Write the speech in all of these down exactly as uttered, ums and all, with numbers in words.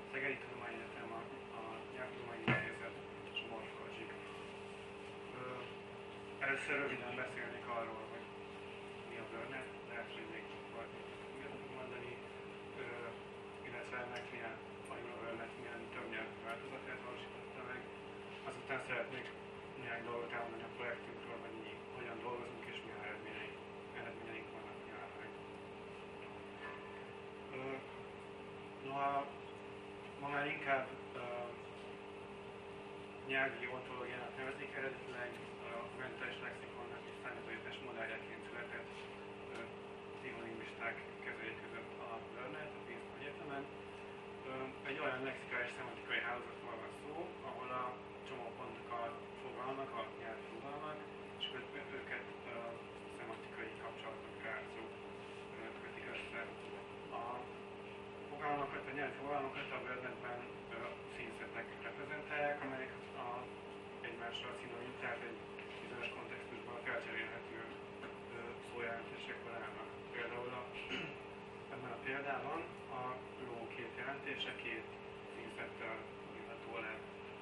Szegedi Tudományegyetem, a, a Nyelvtudományi Intézet és a Morphologic. Először röviden beszélnék arról, hogy mi a WordNet, lehet, hogy még valaki tudjuk mondani, ö, illetve ennek milyen, vagy a WordNet milyen többnyelvű változatát valósította meg. Azután szeretnék néhány dolgot elmondani a projektünkről, hogy mi hogyan dolgozunk és milyen eredményeink, eredményeink vannak jelenleg. Noha ma már inkább uh, nyelvi ontológiának nevezik, eredetileg a mentális lexikonnak és számítógépes modelljeként született uh, pszicholingvisták kezei között a WordNet, a Princeton Egyetemen. Uh, egy olyan lexikális szemantikai hálózatról van szó, ahol a csomópontokat fogalmak, a nyelvi fogalmak, és őket uh, szemantikai kapcsolatok, reakciók uh, kötik össze. A fogalmakat, a nyelvi fogalmakat a WordNetben színszetek reprezentálják, amelyek a egymással szinonim, tehát egy bizonyos kontextusban felcserélhető szójelentésekből állnak. Például a, ebben a példában a ló két jelentése két színszettel írható le.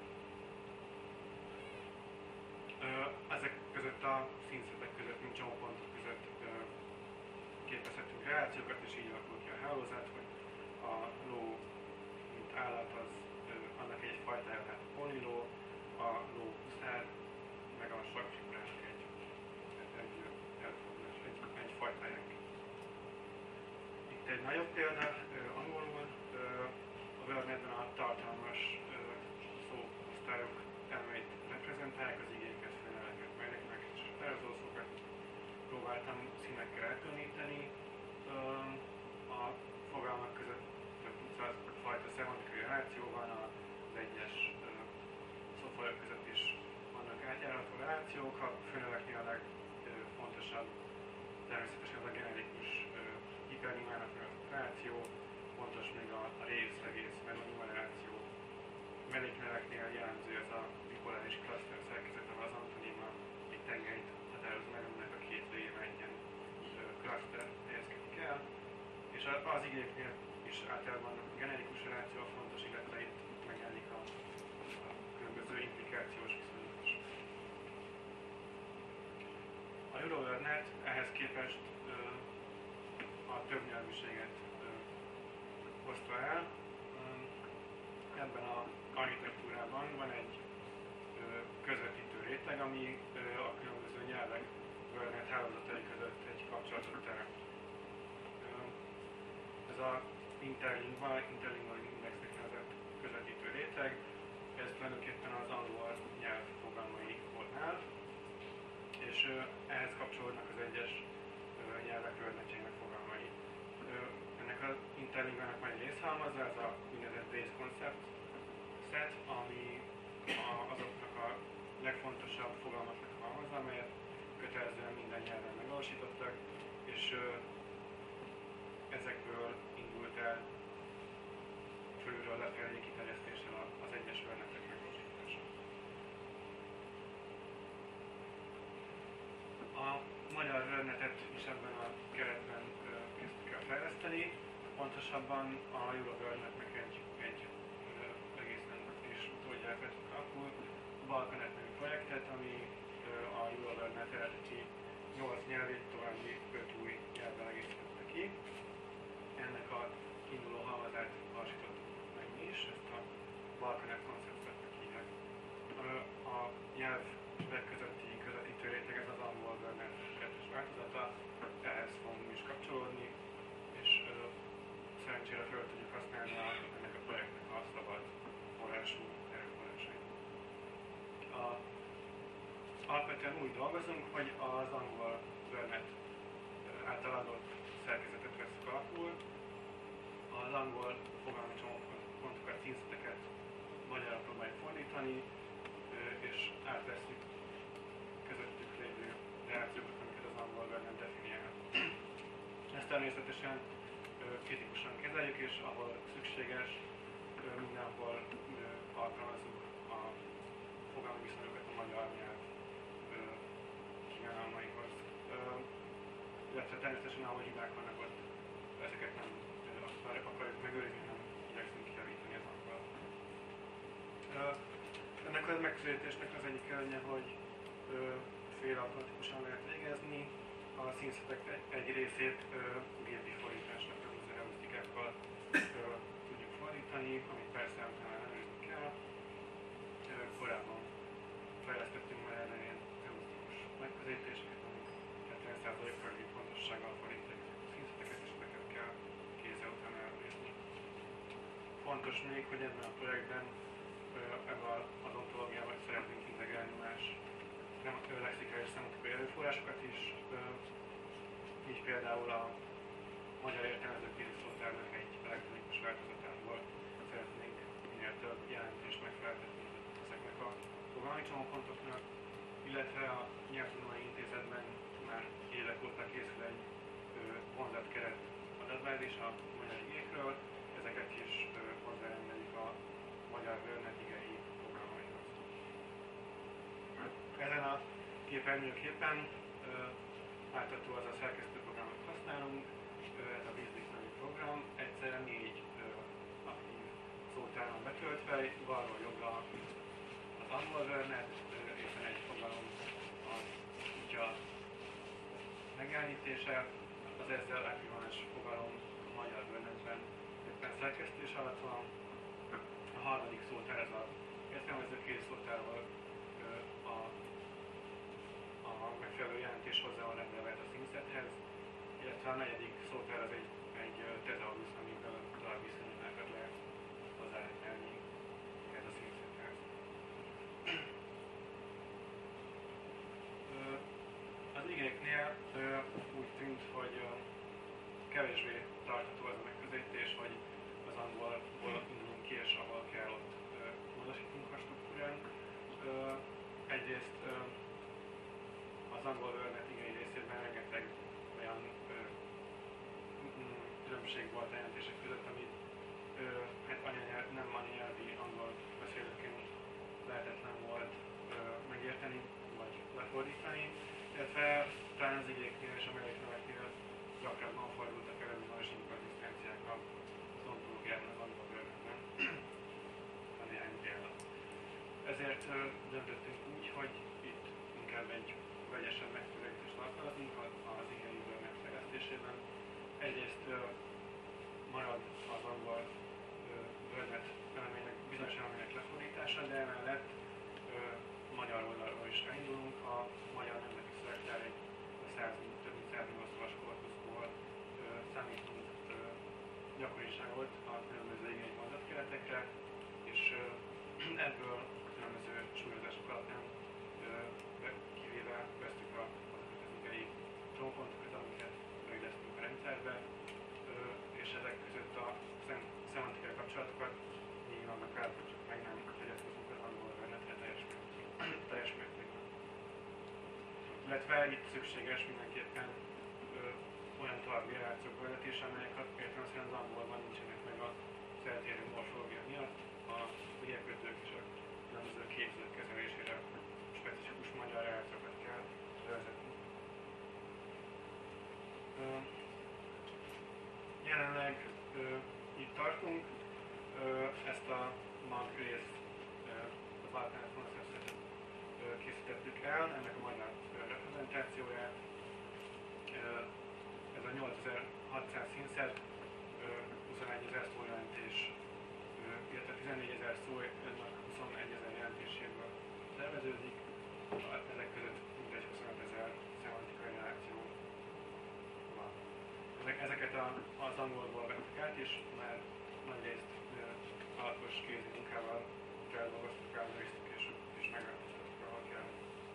Ezek között a színszetek között, mint csomópontok között képezhetünk relációkat, és így alakul ki a hálózat, hogy a ló, mint állat, az ö, annak egy fajtája lehet a poniló, a ló huszár, meg a sarkfigurának egy, egy, egy, egy fajtáják. Itt egy nagyobb példa, ö, angolul, ö, a WordNetben a tartalmas ö, szóosztályok elmeit reprezentálják, az igéket, főneveket, melléknek és felhozószókat próbáltam színekkel elkülöníteni. Ö, a fogalmak között több tucat fajta szemantikai reláció van, az egyes szófajok között is vannak átjárható relációk. A főneveknél a legfontosabb természetesen az a generikus hipernyimának nevezett reláció, fontos még a, a rész, egész, melonima reláció. Mellékneveknél jellemző ez a bipoláris klaszter szerkezet, ahol az antoníma egy tengelyt határoz meg, aminek a két végén egy ilyen klaszter helyezkedik el. És az igéknél is általában a generikus reláció a fontos, illetve itt megjelenik a, a különböző implikációs viszonyítás. A EuroWordNet ehhez képest ö, a többnyelvűséget ö, hozta el. Ebben az architektúrában van egy ö, közvetítő réteg, ami ö, a különböző nyelvek WordNet hálózatai között egy kapcsolatot teremt. Ez a interlingua, interlingual indexnek nevezett közvetítő réteg, ez tulajdonképpen az angol nyelv fogalmaiból áll, és ehhez kapcsolódnak az egyes nyelvek WordNetjének fogalmai. Ennek az interlinguának van egy részhalmaza, ez a úgynevezett base concept set, ami azoknak a legfontosabb fogalmaknak a halmaza, amelyet kötelezően minden nyelven megvalósítottak, és ezekből indult el fölülről lefelé kiterjesztéssel az egyes WordNetek megvalósítása. A magyar WordNetet is ebben a keretben kezdtük el fejleszteni, pontosabban a EuroWordNetnek egy, egy egészen is utódját vettük alapul, a Balkanet nevű projektet, ami a EuroWordNet eredeti nyolc nyelvét további öt új nyelvvel egészítette ki. Ennek a kiinduló halmazát valósítottuk meg mi is, ezt a Balkanet konceptnek hívják. A nyelvek közötti közvetítő réteg, ez az angol WordNet kettős változata, ehhez fogunk is kapcsolódni, és ö, szerencsére fel tudjuk használni a, ennek a projektnek a szabad forrású erőforrásait. Alapvetően úgy dolgozunk, hogy az angol WordNet által adott szerkezetet veszük alapul, az angol fogalmi csomópontokat, színszeteket magyarra próbáljuk fordítani, és átveszünk közöttük lévő reakciókat, amiket az angol WordNet definiál. Ezt természetesen kritikusan kezeljük, és ahol szükséges, mindenhol alkalmazzuk a fogalmi viszonyokat a magyar nyelv kívánalmaihoz. Illetve természetesen, ahol hibák vannak, ott ezeket nem akarjuk megőrizni, hanem igyekszünk kijavítani az Ennek a megközelítésnek az egyik előnye, hogy félautomatikusan lehet végezni, a színszetek egy, egy részét ö, gépi fordításnak, különböző heurisztikákkal tudjuk fordítani, amit persze utána ellenőrizni kell. Ö, korábban fejlesztettünk már erre ilyen heurisztikus megközelítéseket, amik hetven százalék körüli pontossággal fordítják a színszeteket, és ezeket kell kézzel utána ellenőrizni. Fontos még, hogy ebben a projektben ebben az ontológiával szeretnénk integrálni más lexikai és szemantikai erőforrásokat is, így például a magyar értelmező kéziszótárnak egy elektronikus változatából szeretnénk minél több jelentést megfeleltetni ezeknek a fogalmi csomópontoknak, illetve a Nyelvtudományi Intézetben már évek óta készül egy vonzatkeret adatbázis a magyar igékről, ezeket is hozzárendeljük a magyar WordNet igei programaihoz. Ezen a képernyőképen látható az a szerkesztőprogram, amit használunk, ez a BizLink nevű program, egyszerre négy aktív szótár van betöltve, balról jobbra az angol WordNet, éppen egy fogalom a kutya megjelenítése, az ezzel ekvivalens fogalom a magyar WordNetben éppen szerkesztés alatt van. A harmadik szótár ez az értelmező kéziszótárral a, a megfelelő jelentés hozzá van rendelve a színszethez, illetve a negyedik szótár az egy, egy tezaurus, amiből darabviszonyolákat lehet hozzárendelni ez a színszethez. Az igéknél úgy tűnt, hogy kevésbé tartható ez a megközelítés, hogy az angolból indulunk ki, és ahol kell, ott módosítunk a struktúrán. Egyrészt az angol WordNet igei részében rengeteg olyan különbség volt a jelentések között, amit hát anyanyelv, nem anyanyelvi angol beszélőként lehetetlen volt megérteni, vagy lefordítani, illetve talán az igéknél és a mellékneveknél gyakrabban fordultak elő bizonyos inkonzisztenciák az ontológiában, az angol WordNetben, a néhány példa. Ezért döntöttünk úgy, hogy itt inkább egy vegyesebb megközelítést alkalmazunk az igei WordNet fejlesztésében. Egyrészt marad az angol WordNet elemények, bizonyos elemények lefordítása, de emellett magyar oldalról is elindulunk. A magyar nemzeti szövegtár egy több mint száznyolc olvas korpuszból számítunk gyakoriságot a különböző igény mondatkeretekre, és ebből a különböző súlyozások alapján kivéve vesztük a, azokat az igei csomópontokat, amiket rögzítünk a rendszerbe, és ezek között a szemantikai kapcsolatokat így vannak át, csak meg nem hegyeztetünk az angol WordNetre teljes mértékben. Illetve itt szükséges mindenképpen ö, olyan további relációk vezetése, amelyek értelemszerűen az angolban nincsenek meg az eltérő morfológia miatt, a ügyelkötők és a különböző képzők kezelésére specifikus magyar relációkat kell vezetni. Ö, jelenleg ö, itt tartunk, ö, ezt a mag részt a Balkán konceptet készítettük el, ennek a magyar reprezentációját. Ez a nyolcezer-hatszáz színszert, huszonegyezer szójelentés, illetve tizennégyezer szó, ennek huszonegyezer jelentéséből szerveződik. Ezek között mintegy huszonötezer szemantikai reláció van. Ezeket a, az angolból vettük át, és már nagyrészt alapos kézi munkával feldolgoztuk, ellenőriztük és, és megváltoztattuk, ahol kell.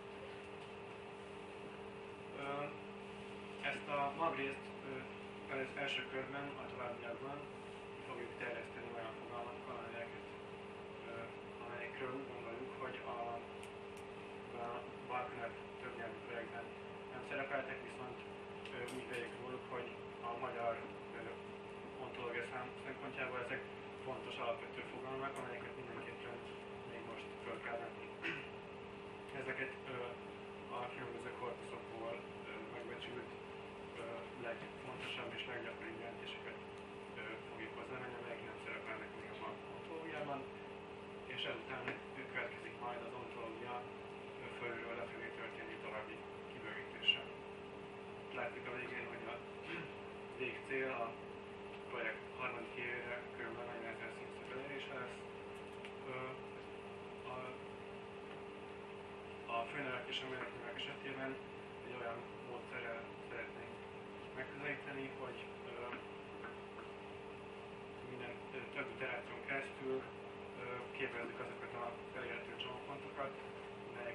Ezt a mag részt az első körben, a továbbiakban fogjuk terjeszteni olyan fogalmakkal, amelyeket, amelyekről úgy gondoljuk, hogy a, a Balkán több nyelvű projektben nem szerepeltek, viszont úgy véljük róluk, hogy a magyar ontológia szempontjából ezek fontos alapvető fogalmak, amelyeket mindenképpen még most föl kell venni. Ezeket ö, a különböző korpuszokból ö, megbecsült ö, legfontosabb és leggyakoribb jelentéseket fogjuk hozzámenni, amelyek nem szerepelnek még a ontológiában, és ezután őket következik majd az ontológia fölülről lefelé történő további kibővítése. Látjuk a végén, hogy a végcél a projekt harmadik évére kb. negyvenezer szintszög elérése lesz. A, a főnevek és a méretnevek esetében egy olyan módszerrel szeretnénk megközelíteni, hogy minden több iteráción keresztül képezzük azokat a elérhető csomópontokat, melyek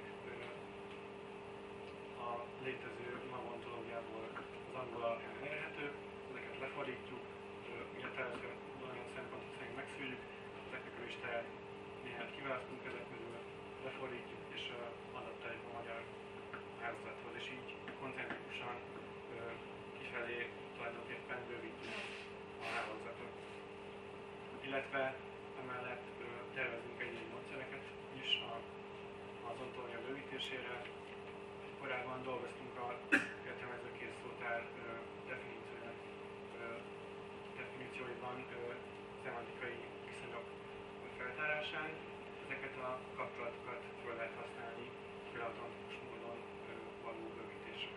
a létező magontológiából az angol alapján elérhetők, ezeket lefordítjuk, ugye tervező valamilyen szempontot szerint megszűrjük, ezeknek a listáját néhány kiválasztunk ezek közül, lefordítjuk és adaptáljuk a magyar hálózathoz, és így koncentrikusan kifelé tulajdonképpen bővítjük a hálózatot. Illetve emellett tervezünk egyéni módszereket is az ontológia bővítésére. Korábban dolgoztunk a értelmező készszótár definícióinak definícióiban szemantikai viszonyok feltárásán. Ezeket a kapcsolatokat föl lehet használni félautomatikus módon való bővítésre.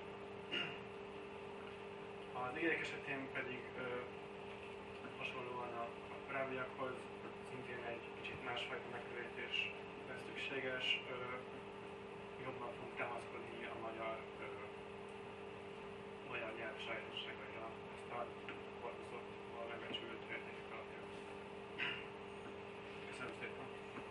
Az ígérek esetén pedig hasonlóan a korábbiakhoz szintén egy kicsit másfajta megközelítés lesz szükséges, jobban fogunk támaszkodni a magyar, magyar nyelv sajátosságaira, ezt a korpuszot a megbecsült értékek alapján. Köszönöm szépen!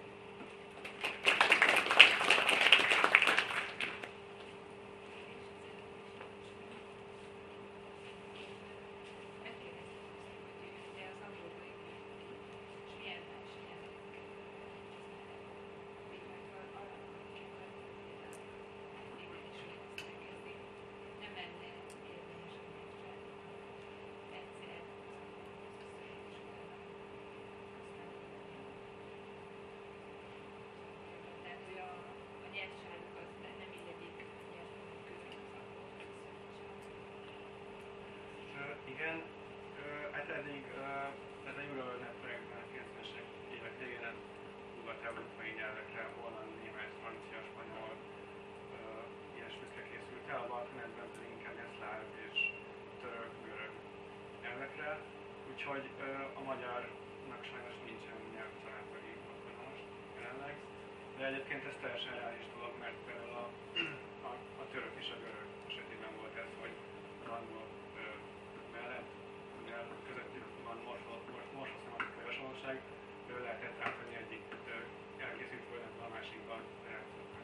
Igen, hát eddig ez a Euronet projektben a kétszázas évek végén nyugat-európai nyelvekre, holland, német, francia, spanyol, ilyesmikre készült el, a Balkanetben pedig inkább ilyen szláv és török, görög nyelvekre, úgyhogy a magyarnak sajnos nincsen nyelvcsaládtagi akkor most jelenleg, de egyébként ez teljesen reális dolog, mert például a, a, a török és a görög esetében volt ez, hogy az angol mellett, mivel közöttük van morfoszemantikai hasonlóság, lehetett átvenni egyik elkészült földetben a másikban reakciókat.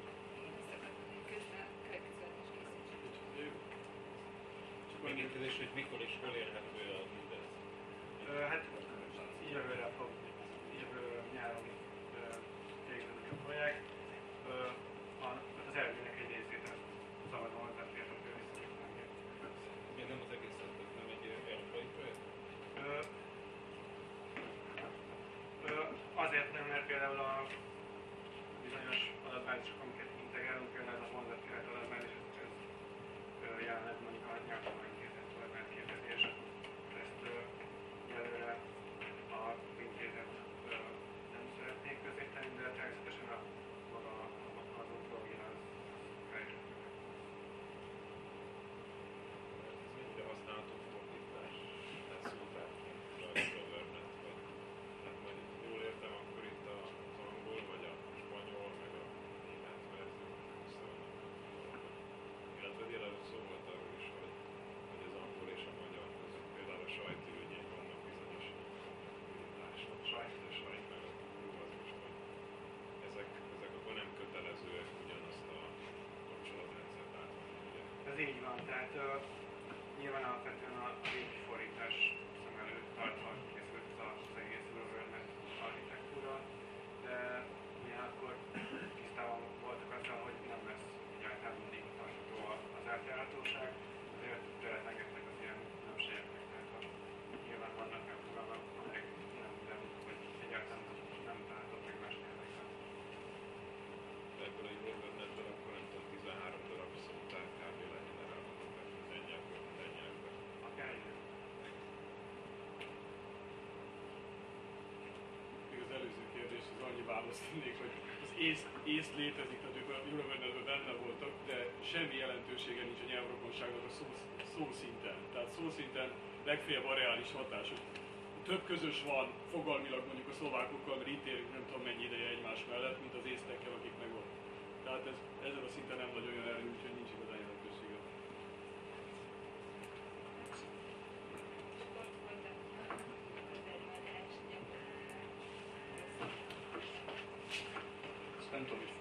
Csak megérkezés, hogy mikor és hol érhető a mindez? Hát jövőre fog, jövő nyáron végződik a projekt. Az eredménynek egy részét szabadon hozzáférhető visszakötni. Miért nem az egészet, nem egy európai projekt? Azért nem, mert például a bizonyos adatbázisok, amiket integrálunk, például ez a vonzatkeret adatbázis, ez jelenleg mondjuk a nyelvtudományi adatbázis, ezt előre a intézet nem szeretnék közéteni, de természetesen a maga az ontológia az felérhető. Ez mennyire használható fordítás? Tehát szótárként, rajta Wordnet, vagy hát majd jól értem, akkor itt az angol, vagy a spanyol, meg a német verziók összevannak. Illetve délelőtt szó volt arról is, hogy, hogy az angol és a magyar között például a sajtürügyén vannak bizonyos kompatibilitások, sajt, a sajt meg a túló, az is, hogy ezek, ezek akkor nem kötelezőek ugyanazt a kapcsolatrendszert átvenni, ugye? Ez így van, tehát uh, nyilván alapvetően a régi fordítás szem előtt tartva készült az egész Wordnet architektúra, de ugyanakkor tisztában voltak azzal, hogy nem lesz egyáltalán mindig tartható az átjárhatóság, ezért teret engedtek az ilyen különbségeknek, tehát a, nyilván vannak meg fogalmak, amelyek nem, nem, vagy egyáltalán nem találhatók meg más nyelvekben. Ebből a Wordnetből akkor nem tudom, tizenhárom darab szótár kb. Legenerálhatók minden nyelvben, minden nyelvben. Akár igen. Még az előző kérdés kérdést, az annyi válaszolnék, hogy az ész, ész létezik, tehát ők a Eurovernetben benne voltak, de semmi jelentősége nincs a nyelvrokonságnak a szó, szó szinten. Tehát szó szinten legfeljebb areális hatások. Több közös van fogalmilag mondjuk a szlovákokkal, mert itt érünk nem tudom mennyi ideje egymás mellett, mint az észtekkel, akik meg ott. Tehát ez, ezen a szinten nem nagyon jön elő, úgyhogy nincs igazán